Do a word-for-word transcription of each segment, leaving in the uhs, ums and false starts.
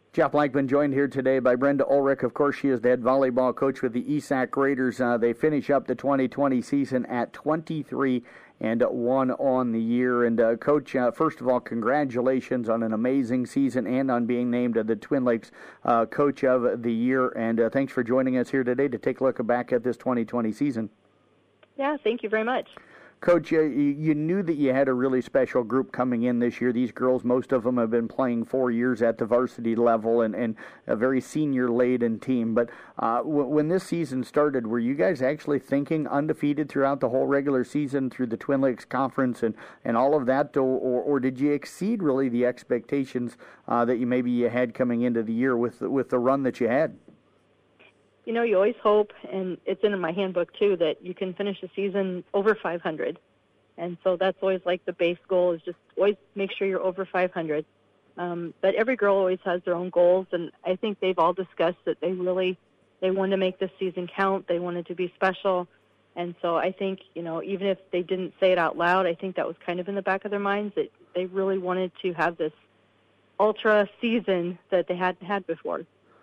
Jeff Blankman joined here today by Brenda Ulrich. Of course, she is the head volleyball coach with the E S A C Raiders. Uh, they finish up the twenty twenty season at twenty-three and one on the year. And uh, Coach, uh, first of all, congratulations on an amazing season and on being named uh, the Twin Lakes uh, Coach of the Year. And uh, thanks for joining us here today to take a look back at this twenty twenty season. Yeah, thank you very much. Coach, you, you knew that you had a really special group coming in this year. These girls, most of them have been playing four years at the varsity level and, and a very senior-laden team. But uh, w- when this season started, were you guys actually thinking undefeated throughout the whole regular season through the Twin Lakes Conference and, and all of that, or, or, or did you exceed really the expectations uh, that you maybe you had coming into the year with, with the run that you had? You know, you always hope, and it's in my handbook too, that you can finish the season over five hundred. And so that's always like the base goal is just always make sure you're over five hundred. Um, but every girl always has their own goals, and I think they've all discussed that they really, they wanted to make this season count. They wanted to be special. And so I think, you know, even if they didn't say it out loud, I think that was kind of in the back of their minds that they really wanted to have this ultra season that they hadn't had before.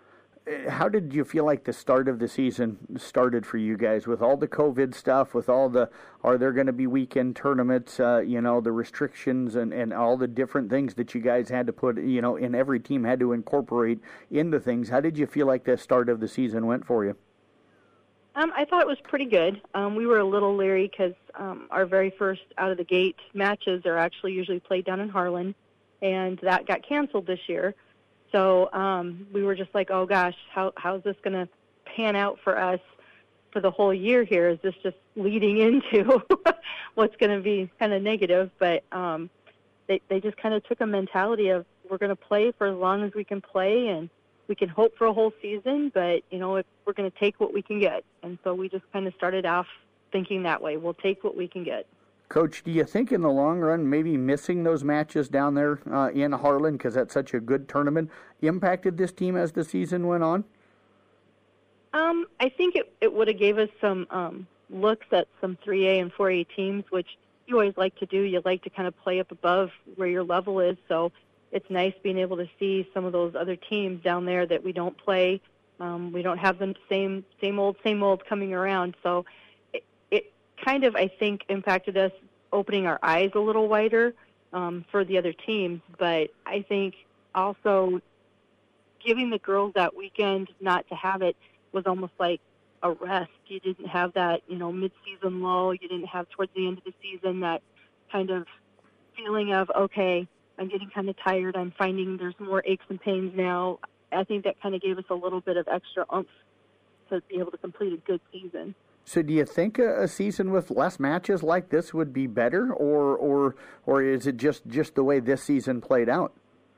How did you feel like the start of the season started for you guys with all the COVID stuff, with all the, are there going to be weekend tournaments, uh, you know, the restrictions and, and all the different things that you guys had to put, you know, and every team had to incorporate into things. How did you feel like the start of the season went for you? Um, I thought it was pretty good. Um, we were a little leery because um, our very first out-of-the-gate matches are actually usually played down in Harlan, and that got canceled this year. So um, we were just like, oh, gosh, how how's this going to pan out for us for the whole year here? Is this just leading into what's going to be kind of negative? But um, they, they just kind of took a mentality of we're going to play for as long as we can play, and we can hope for a whole season, but, you know, if we're going to take what we can get. And so we just kind of started off thinking that way. We'll take what we can get. Coach, do you think in the long run maybe missing those matches down there uh, in Harlan, because that's such a good tournament, impacted this team as the season went on? Um, I think it, it would have gave us some um, looks at some three A and four A teams, which you always like to do. You like to kind of play up above where your level is, so it's nice being able to see some of those other teams down there that we don't play. Um, we don't have the same, same old, same old coming around, so kind of, I think, impacted us opening our eyes a little wider um, for the other teams. But I think also giving the girls that weekend not to have it was almost like a rest. You didn't have that, you know, mid-season lull. You didn't have towards the end of the season that kind of feeling of, okay, I'm getting kind of tired. I'm finding there's more aches and pains now. I think that kind of gave us a little bit of extra oomph to be able to complete a good season. So do you think a, a season with less matches like this would be better, or or or is it just, just the way this season played out?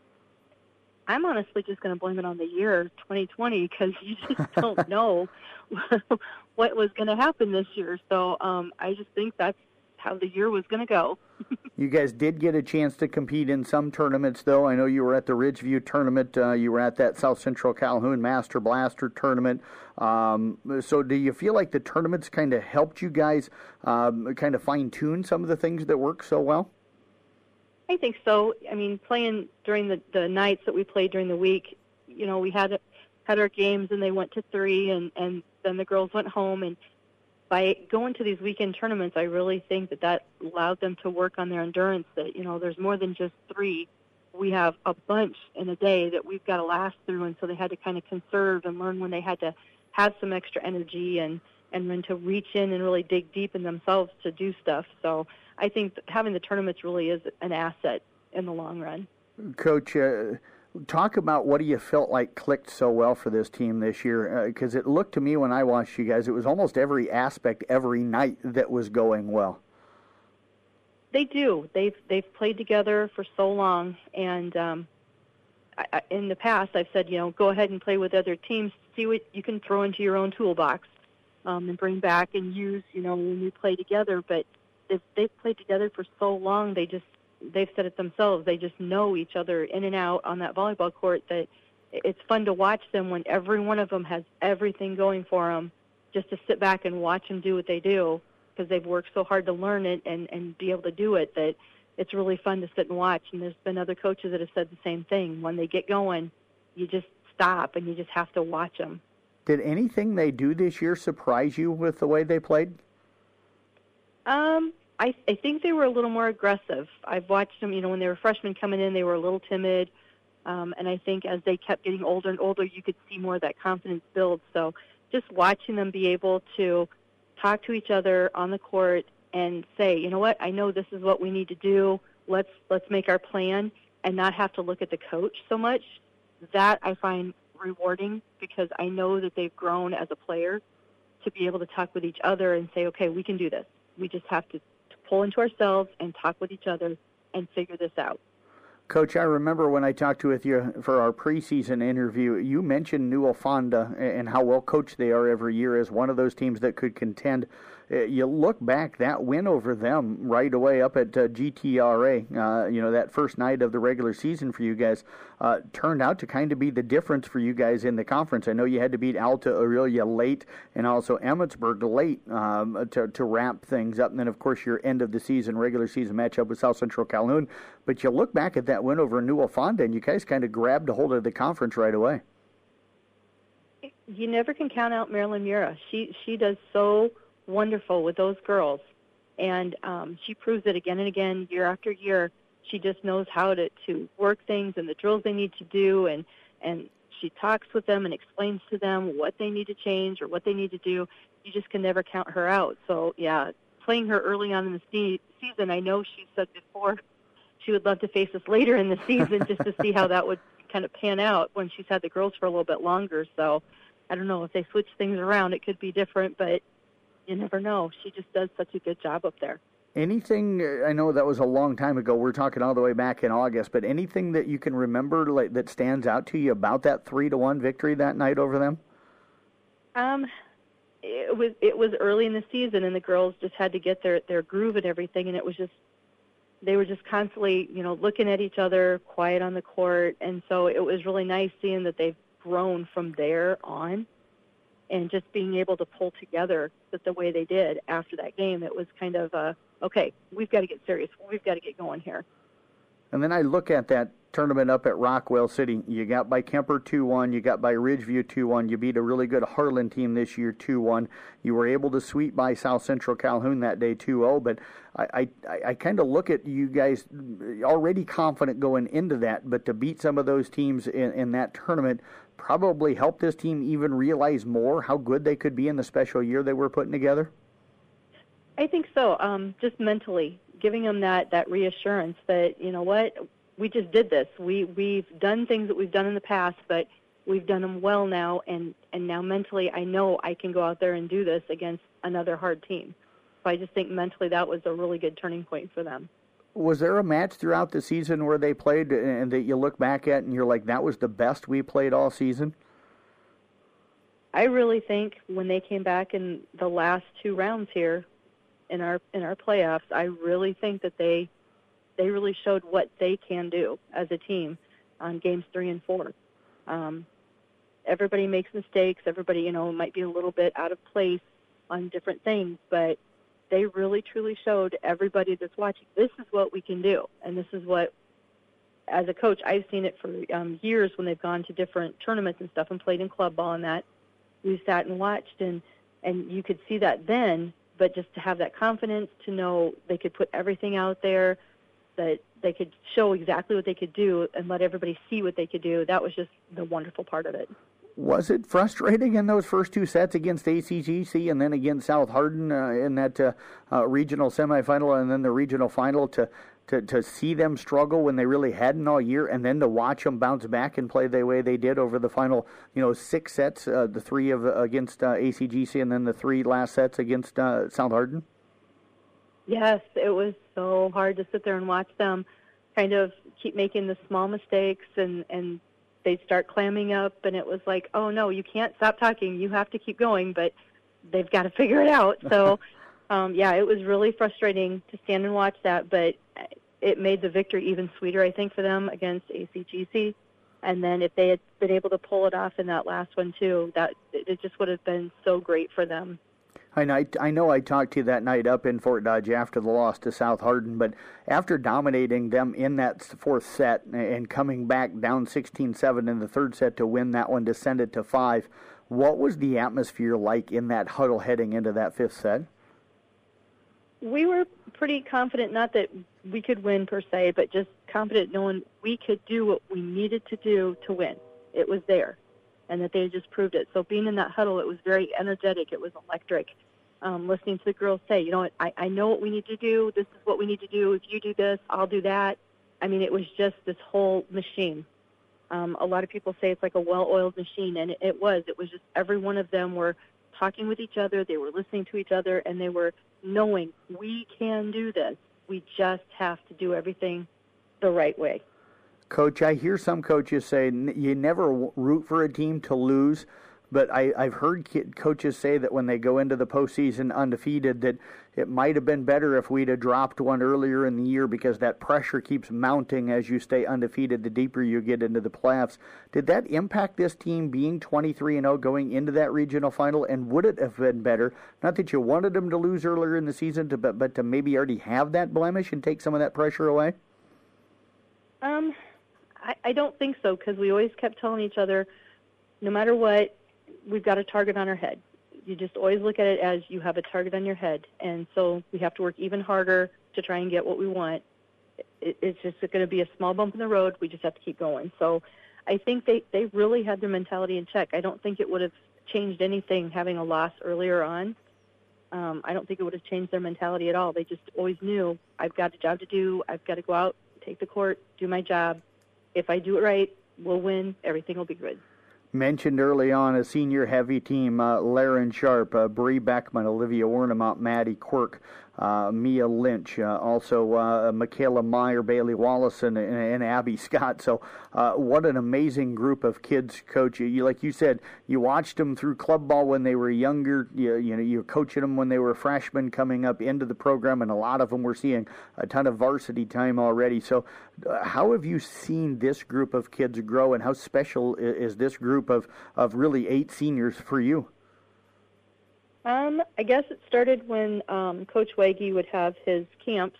I'm honestly just going to blame it on the year twenty twenty because you just don't know what was going to happen this year. So um, I just think that's how the year was going to go. You guys did get a chance to compete in some tournaments, though. I know you were at the Ridgeview tournament. Uh, you were at that South Central Calhoun Master Blaster tournament. Um, so do you feel like the tournaments kind of helped you guys um, kind of fine-tune some of the things that work so well? I think so. I mean, playing during the, the nights that we played during the week, you know, we had had our games and they went to three, and, and then the girls went home, and by going to these weekend tournaments, I really think that that allowed them to work on their endurance, that, you know, there's more than just three. We have a bunch in a day that we've got to last through, and so they had to kind of conserve and learn when they had to have some extra energy and, and when to reach in and really dig deep in themselves to do stuff. So I think that having the tournaments really is an asset in the long run. Coach, uh, talk about what do you felt like clicked so well for this team this year, because uh, it looked to me when I watched you guys, it was almost every aspect every night that was going well. They do. They've they've played together for so long, and um, I, I, in the past I've said, you know, go ahead and play with other teams, see what you can throw into your own toolbox um, and bring back and use, you know, when you play together. But they've, they've played together for so long, they just they've said it themselves. They just know each other in and out on that volleyball court, that it's fun to watch them when every one of them has everything going for them, just to sit back and watch them do what they do, because they've worked so hard to learn it and, and be able to do it, that it's really fun to sit and watch. And there's been other coaches that have said the same thing. When they get going, you just stop and you just have to watch them. Did anything they do this year surprise you with the way they played? Um, I, I think they were a little more aggressive. I've watched them, you know, when they were freshmen coming in, they were a little timid. Um, and I think as they kept getting older and older, you could see more of that confidence build. So just watching them be able to talk to each other on the court and say, you know what, I know this is what we need to do. Let's let's make our plan and not have to look at the coach so much. That I find rewarding because I know that they've grown as a player to be able to talk with each other and say, okay, we can do this. We just have to, to pull into ourselves and talk with each other and figure this out. Coach, I remember when I talked with you for our preseason interview, you mentioned Newell Fonda and how well coached they are every year as one of those teams that could contend. You look back, that win over them right away up at uh, G T R A, uh, you know, that first night of the regular season for you guys, uh, turned out to kind of be the difference for you guys in the conference. I know you had to beat Alta Aurelia late and also Emmetsburg late um, to, to wrap things up. And then, of course, your end of the season, regular season matchup with South Central Calhoun. But you look back at that win over Newell Fonda, and you guys kind of grabbed a hold of the conference right away. You never can count out Marilyn Mura. She she does so wonderful with those girls, and um, she proves it again and again, year after year. She just knows how to, to work things and the drills they need to do, and and she talks with them and explains to them what they need to change or what they need to do. You just can never count her out. So, yeah, playing her early on in the se- season, I know she said before she would love to face us later in the season just to see how that would kind of pan out when she's had the girls for a little bit longer. So I don't know, if they switch things around, it could be different, but you never know. She just does such a good job up there. Anything, I know that was a long time ago, we're talking all the way back in August, but anything that you can remember like, that stands out to you about that three to one victory that night over them? Um, it was it was early in the season, and the girls just had to get their, their groove and everything, and it was just, they were just constantly, you know, looking at each other, quiet on the court, and so it was really nice seeing that they've grown from there on. And just being able to pull together that the way they did after that game, it was kind of, uh, okay, we've got to get serious. We've got to get going here. And then I look at that tournament up at Rockwell City. You got by Kemper two one. You got by Ridgeview two one. You beat a really good Harlan team this year two one. You were able to sweep by South Central Calhoun that day two oh. But I, I, I kind of look at you guys already confident going into that, but to beat some of those teams in, in that tournament probably helped this team even realize more how good they could be in the special year they were putting together? I think so. Um, just mentally, giving them that, that reassurance that, you know what, we just did this. We, we've done things that we've done in the past, but we've done them well now, and, and now mentally I know I can go out there and do this against another hard team. So I just think mentally that was a really good turning point for them. Was there a match throughout the season where they played and that you look back at and you're like, that was the best we played all season? I really think when they came back in the last two rounds here in our in our playoffs, I really think that they they really showed what they can do as a team on games three and four. Um, everybody makes mistakes. Everybody, you know, might be a little bit out of place on different things, but they really, truly showed everybody that's watching, this is what we can do. And this is what, as a coach, I've seen it for um, years when they've gone to different tournaments and stuff and played in club ball and that. We sat and watched, and, and you could see that then, but just to have that confidence to know they could put everything out there, that they could show exactly what they could do and let everybody see what they could do, that was just the wonderful part of it. Was it frustrating in those first two sets against A C G C and then against South Hardin uh, in that uh, uh, regional semifinal and then the regional final to, to, to see them struggle when they really hadn't all year, and then to watch them bounce back and play the way they did over the final, you know, six sets, uh, the three of uh, against uh, A C G C and then the three last sets against uh, South Hardin? Yes, it was so hard to sit there and watch them kind of keep making the small mistakes, and, and they'd start clamming up, and it was like, oh, no, you can't stop talking. You have to keep going, but they've got to figure it out. So, um, yeah, it was really frustrating to stand and watch that, but it made the victory even sweeter, I think, for them against A C G C. And then if they had been able to pull it off in that last one, too, that it just would have been so great for them. And I, I know I talked to you that night up in Fort Dodge after the loss to South Hardin, but after dominating them in that fourth set and coming back down sixteen seven in the third set to win that one, to send it to five, what was the atmosphere like in that huddle heading into that fifth set? We were pretty confident, not that we could win per se, but just confident knowing we could do what we needed to do to win. It was there, and that they had just proved it. So being in that huddle, it was very energetic. It was electric. Um, listening to the girls say, you know what, I, I know what we need to do. This is what we need to do. If you do this, I'll do that. I mean, it was just this whole machine. Um, a lot of people say it's like a well-oiled machine, and it, it was. It was just every one of them were talking with each other. They were listening to each other, and they were knowing we can do this. We just have to do everything the right way. Coach, I hear some coaches say you never root for a team to lose, but I, I've heard coaches say that when they go into the postseason undefeated, that it might have been better if we'd have dropped one earlier in the year, because that pressure keeps mounting as you stay undefeated the deeper you get into the playoffs. Did that impact this team being twenty-three and oh going into that regional final, and would it have been better, not that you wanted them to lose earlier in the season, to, but, but to maybe already have that blemish and take some of that pressure away? Um, I, I don't think so, because we always kept telling each other, no matter what, we've got a target on our head. You just always look at it as you have a target on your head, and so we have to work even harder to try and get what we want. It, it's just going to be a small bump in the road. We just have to keep going. So I think they, they really had their mentality in check. I don't think it would have changed anything having a loss earlier on. Um, I don't think it would have changed their mentality at all. They just always knew, I've got a job to do. I've got to go out, take the court, do my job. If I do it right, we'll win. Everything will be good. Mentioned early on a senior heavy team, uh, Laren Sharp, uh, Bree Beckman, Olivia Warnemont, Maddie Quirk, uh, Mia Lynch, uh, also uh, Michaela Meyer, Bailey Wallace, and, and Abby Scott. So uh, what an amazing group of kids, Coach. You, like you said, you watched them through club ball when they were younger. You, you know, you're coaching them when they were freshmen coming up into the program, and a lot of them were seeing a ton of varsity time already. So uh, how have you seen this group of kids grow, and how special is, is this group of, of really eight seniors for you? Um, I guess it started when um, Coach Waggy would have his camps,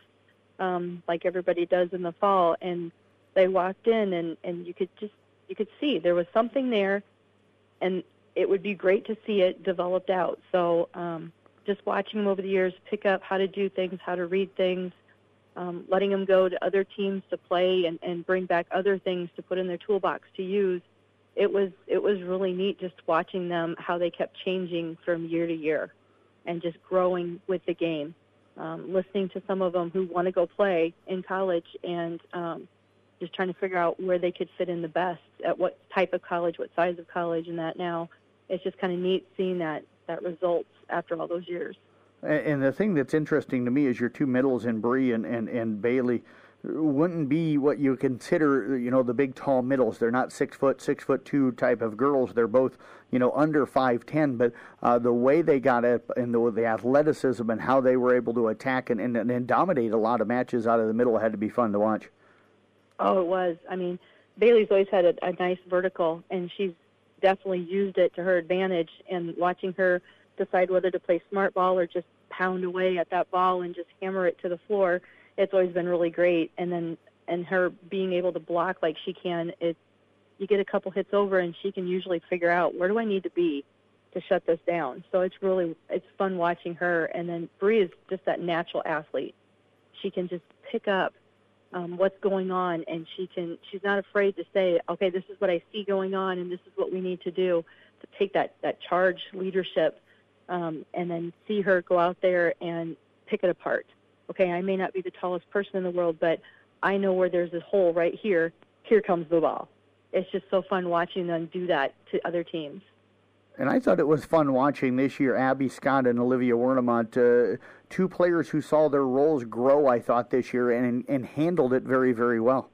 um, like everybody does in the fall, and they walked in, and, and you could just you could see there was something there, and it would be great to see it developed out. So um, just watching them over the years pick up how to do things, how to read things, um, letting them go to other teams to play and, and bring back other things to put in their toolbox to use. It was it was really neat just watching them, how they kept changing from year to year and just growing with the game. Um, listening to some of them who want to go play in college and um, just trying to figure out where they could fit in the best, at what type of college, what size of college, and that now. It's just kind of neat seeing that, that results after all those years. And the thing that's interesting to me is your two middles in Bree and, and, and Bailey wouldn't be what you consider, you know, the big tall middles. They're not six foot, six foot two type of girls. They're both, you know, under five ten. But uh, the way they got it and the, the athleticism and how they were able to attack and, and, and dominate a lot of matches out of the middle had to be fun to watch. Oh, it was. I mean, Bailey's always had a, a nice vertical, and she's definitely used it to her advantage. And watching her decide whether to play smart ball or just pound away at that ball and just hammer it to the floor, it's always been really great. And then and her being able to block like she can, it you get a couple hits over and she can usually figure out, where do I need to be to shut this down? So it's really it's fun watching her. And then Bree is just that natural athlete. She can just pick up um, what's going on, and she can she's not afraid to say, okay, this is what I see going on, and this is what we need to do, to take that that charge leadership, um, and then see her go out there and pick it apart. Okay, I may not be the tallest person in the world, but I know where there's a hole right here. Here comes the ball. It's just so fun watching them do that to other teams. And I thought it was fun watching this year Abby Scott and Olivia Warnemont, uh, two players who saw their roles grow, I thought, this year and and handled it very, very well.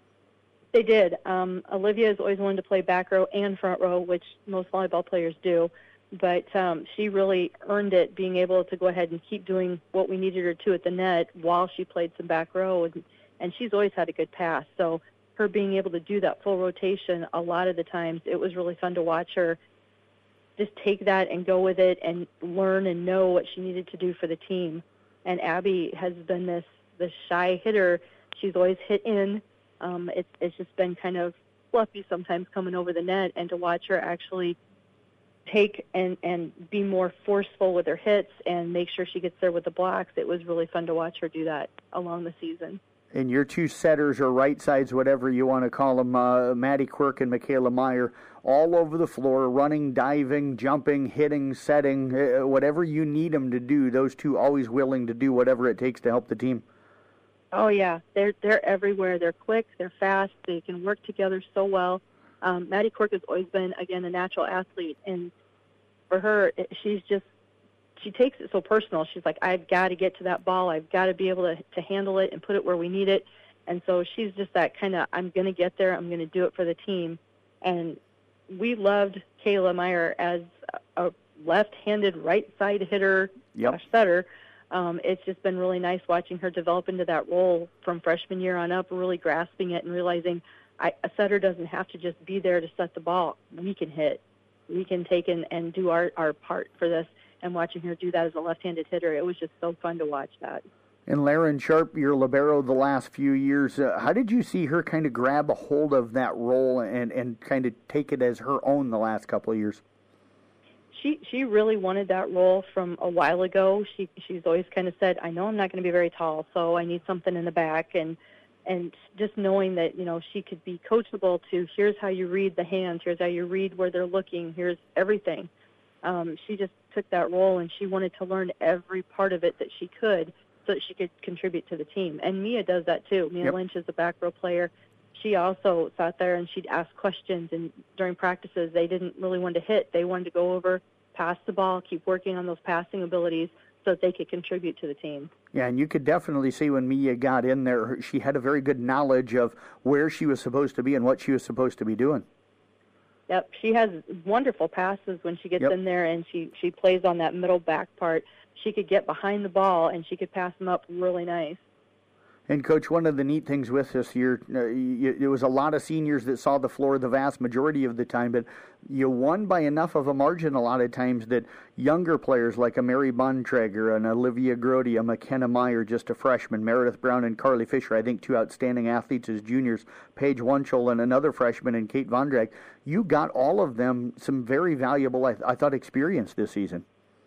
They did. Um, Olivia has always wanted to play back row and front row, which most volleyball players do. But um, she really earned it, being able to go ahead and keep doing what we needed her to at the net while she played some back row. And, and she's always had a good pass. So her being able to do that full rotation, a lot of the times, it was really fun to watch her just take that and go with it and learn and know what she needed to do for the team. And Abby has been this, this shy hitter. She's always hit in. Um, it's, it's just been kind of fluffy sometimes coming over the net, and to watch her actually take and, and be more forceful with her hits and make sure she gets there with the blocks, it was really fun to watch her do that along the season. And your two setters or right sides, whatever you want to call them, uh, Maddie Quirk and Michaela Meyer, all over the floor, running, diving, jumping, hitting, setting, uh, whatever you need them to do. Those two always willing to do whatever it takes to help the team. Oh yeah, they're they're everywhere. They're quick, they're fast, they can work together so well. Um, Maddie Quirk has always been, again, a natural athlete, and for her, it, she's just she takes it so personal. She's like, I've got to get to that ball. I've got to be able to, to handle it and put it where we need it. And so she's just that kind of, I'm going to get there. I'm going to do it for the team. And we loved Kayla Meyer as a left-handed right-side hitter, yep. setter. Um, it's just been really nice watching her develop into that role from freshman year on up, really grasping it and realizing I, a setter doesn't have to just be there to set the ball. We can hit. We can take in and do our, our part for this. And watching her do that as a left-handed hitter, it was just so fun to watch that. And Lauren Sharp, your libero the last few years, uh, how did you see her kind of grab a hold of that role and, and kind of take it as her own the last couple of years? She she really wanted that role from a while ago. She she's always kind of said, I know I'm not going to be very tall, so I need something in the back. And and just knowing that, you know, she could be coachable to, here's how you read the hands, here's how you read where they're looking, here's everything. Um, she just took that role, and she wanted to learn every part of it that she could so that she could contribute to the team. And Mia does that too. Mia yep. Lynch is a back row player. She also sat there and she'd ask questions, and during practices they didn't really want to hit. They wanted to go over, pass the ball, keep working on those passing abilities so that they could contribute to the team. Yeah, and you could definitely see when Mia got in there, she had a very good knowledge of where she was supposed to be and what she was supposed to be doing. Yep, she has wonderful passes when she gets yep. in there, and she, she plays on that middle back part. She could get behind the ball, and she could pass them up really nice. And, Coach, one of the neat things with this year, uh, you, it was a lot of seniors that saw the floor the vast majority of the time, but you won by enough of a margin a lot of times that younger players like a Mary Bontrager and Olivia Grody, a McKenna Meyer, just a freshman, Meredith Brown and Carly Fisher, I think two outstanding athletes as juniors, Paige Wunschel and another freshman, and Kate Vondrag. You got all of them some very valuable, I, th- I thought, experience this season.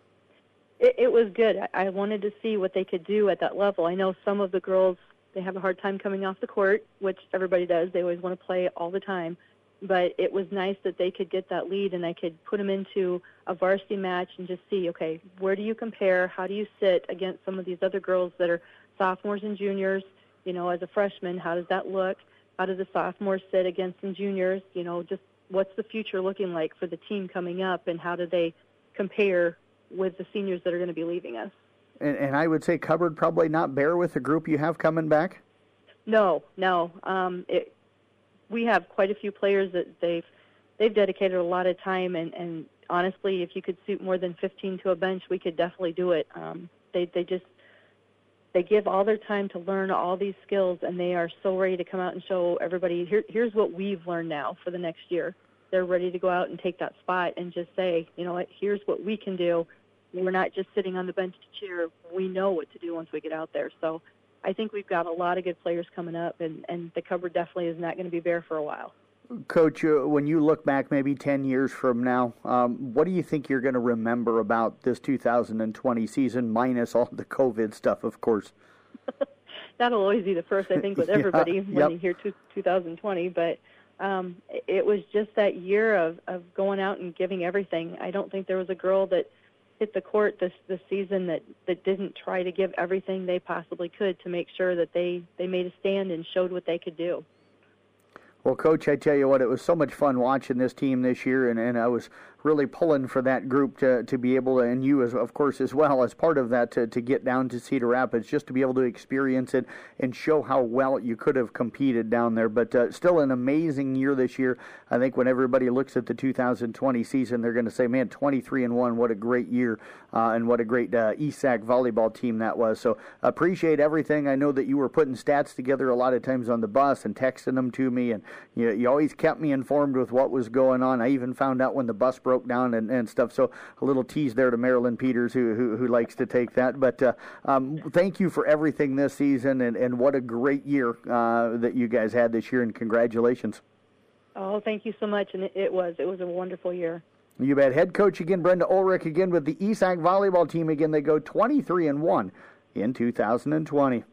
It, it was good. I, I wanted to see what they could do at that level. I know some of the girls, they have a hard time coming off the court, which everybody does. They always want to play all the time. But it was nice that they could get that lead, and I could put them into a varsity match and just see, okay, where do you compare? How do you sit against some of these other girls that are sophomores and juniors? You know, as a freshman, how does that look? How do the sophomores sit against some juniors? You know, just what's the future looking like for the team coming up, and how do they compare with the seniors that are going to be leaving us? And, and I would say cupboard probably not bare with the group you have coming back? No, no. Um, it, we have quite a few players that they've they've dedicated a lot of time, and, and honestly, if you could suit more than fifteen to a bench, we could definitely do it. Um, they they just they give all their time to learn all these skills, and they are so ready to come out and show everybody, Here, here's what we've learned now for the next year. They're ready to go out and take that spot and just say, you know what, here's what we can do. We're not just sitting on the bench to cheer. We know what to do once we get out there. So I think we've got a lot of good players coming up, and, and the cupboard definitely is not going to be bare for a while. Coach, uh, when you look back maybe ten years from now, um, what do you think you're going to remember about this two thousand twenty season, minus all the COVID stuff, of course? That'll always be the first, I think, with everybody yeah, when yep. you hear two thousand twenty. But um, it was just that year of, of going out and giving everything. I don't think there was a girl that hit the court this, this season that, that didn't try to give everything they possibly could to make sure that they, they made a stand and showed what they could do. Well, Coach, I tell you what, it was so much fun watching this team this year, and, and I was really pulling for that group to, to be able to, and you, as of course, as well, as part of that, to, to get down to Cedar Rapids, just to be able to experience it and show how well you could have competed down there. But uh, still an amazing year this year. I think when everybody looks at the two thousand twenty season, they're going to say, man, twenty-three and one, what a great year, uh, and what a great uh, E S A C volleyball team that was. So appreciate everything. I know that you were putting stats together a lot of times on the bus and texting them to me, and you, you always kept me informed with what was going on. I even found out when the bus broke down and, and stuff. So a little tease there to Marilyn Peters, who who, who likes to take that. But uh, um, thank you for everything this season, and, and what a great year uh, that you guys had this year, and congratulations. Oh, thank you so much, and it, it was. It was a wonderful year. You bet. Head coach again, Brenda Ulrich again with the E S A C volleyball team again. They go twenty-three and one in two thousand twenty.